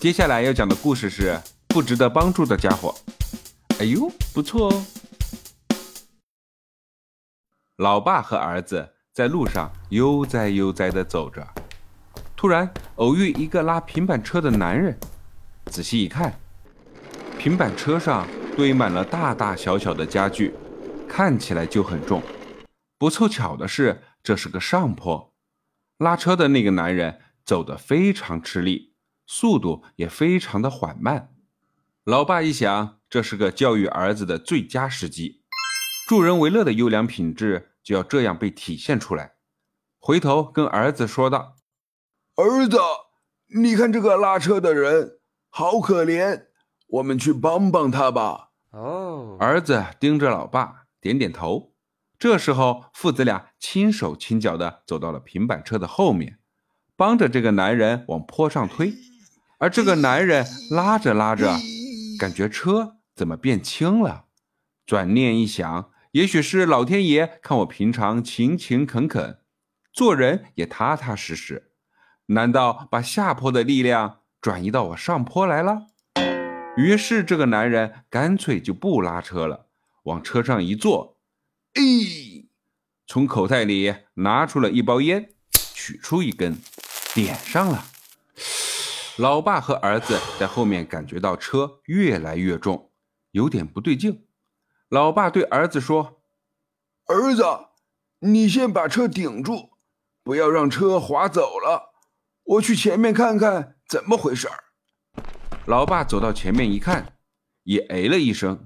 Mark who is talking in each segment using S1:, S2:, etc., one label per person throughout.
S1: 接下来要讲的故事是不值得帮助的家伙。哎呦，不错哦。老爸和儿子在路上悠哉悠哉地走着，突然偶遇一个拉平板车的男人。仔细一看，平板车上堆满了大大小小的家具，看起来就很重。不凑巧的是，这是个上坡，拉车的那个男人走得非常吃力，速度也非常的缓慢。老爸一想，这是个教育儿子的最佳时机，助人为乐的优良品质就要这样被体现出来。回头跟儿子说道：
S2: 儿子，你看这个拉车的人好可怜，我们去帮帮他吧。
S1: 儿子盯着老爸点点头。这时候父子俩轻手轻脚地走到了平板车的后面，帮着这个男人往坡上推。而这个男人拉着拉着，感觉车怎么变轻了。转念一想，也许是老天爷看我平常勤勤恳恳，做人也踏踏实实，难道把下坡的力量转移到我上坡来了？于是这个男人干脆就不拉车了，往车上一坐，从口袋里拿出了一包烟，取出一根，点上了。老爸和儿子在后面感觉到车越来越重，有点不对劲。老爸对儿子说：
S2: 儿子，你先把车顶住，不要让车滑走了，我去前面看看怎么回事。
S1: 老爸走到前面一看，也哎了一声，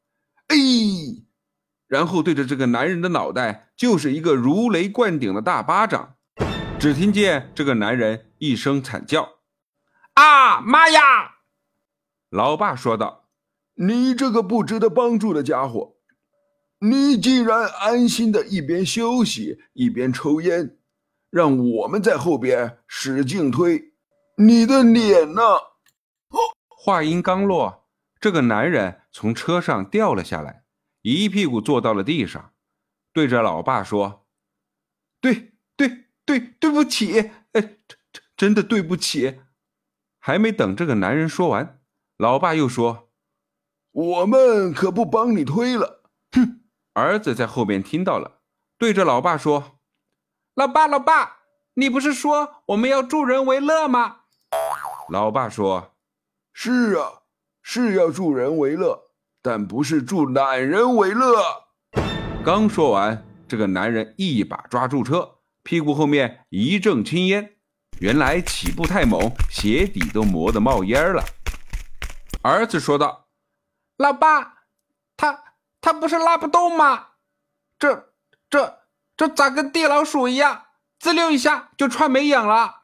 S1: 然后对着这个男人的脑袋就是一个如雷贯顶的大巴掌。只听见这个男人一声惨叫：啊，妈呀！老爸说道：
S2: 你这个不值得帮助的家伙，你竟然安心的一边休息一边抽烟，让我们在后边使劲推，你的脸呢？
S1: 话音刚落，这个男人从车上掉了下来，一屁股坐到了地上，对着老爸说：对不起，真的对不起。还没等这个男人说完，老爸又说：
S2: 我们可不帮你推了。
S1: 儿子在后边听到了，对着老爸说：老爸，你不是说我们要助人为乐吗？老爸说：
S2: 是啊，是要助人为乐，但不是助懒人为乐。
S1: 刚说完，这个男人一把抓住车，屁股后面一阵青烟，原来起步太猛，鞋底都磨得冒烟了。儿子说道：老爸，他不是拉不动吗？这咋跟地老鼠一样，滋溜一下就穿没影了。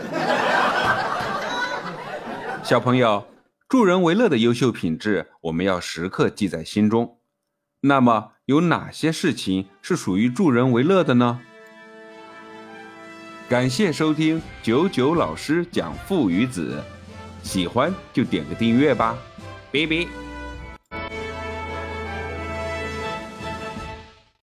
S1: 小朋友，助人为乐的优秀品质我们要时刻记在心中。那么有哪些事情是属于助人为乐的呢？感谢收听99老师讲父与子，喜欢就点个订阅吧，拜拜。